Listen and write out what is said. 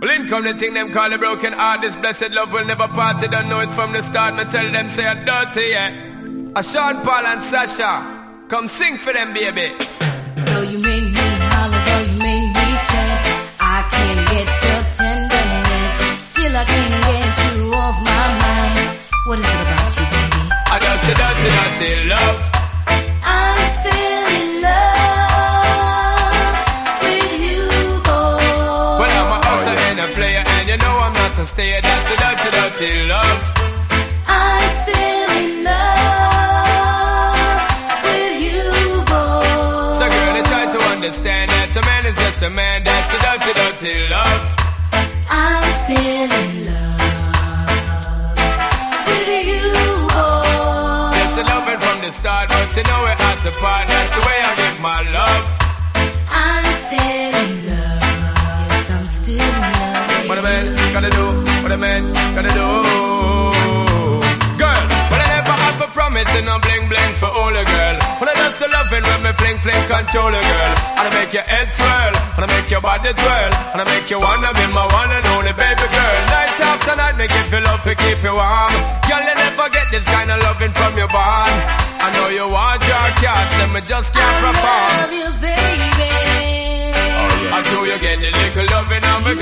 Well, in come the thing them call a broken heart. This blessed love will never part. They don't know it from the start. Me tell them say I'm dirty, yeah. A Sean Paul and Sasha, come sing for them, baby. Though you made me holler, though you made me sweat, I can't get your tenderness. Still I can't get you off my mind. What is it about you, baby? I dirty, dirty, dirty love. I'm still in love with you, boy. Well, I'm a hustler and a player, and you know I'm not a stayer. Dirty, dirty, dirty love. I'm still in love with you, boy. So girl, I try to understand that a man is just a man. That's the dirty, dirty love. I'm still in love with you, boy. That's the loving from the start, but you know we're at the part. That's the way I give my love. I'm still in love. Yes, I'm still in love with What a man gotta do, what a man gotta do. Girl, well I never have a promise and no bling bling for all a girl. When I just loving when me fling fling control a girl. And I make your head swirl, and I make your body twirl, and I make you wanna be my one and only baby girl. Night after night me give you love to keep you warm. Girl, you never get this kind of loving from your bond. I know you want your cats and me just can't perform. I love you, baby. I do you get the little loving of me.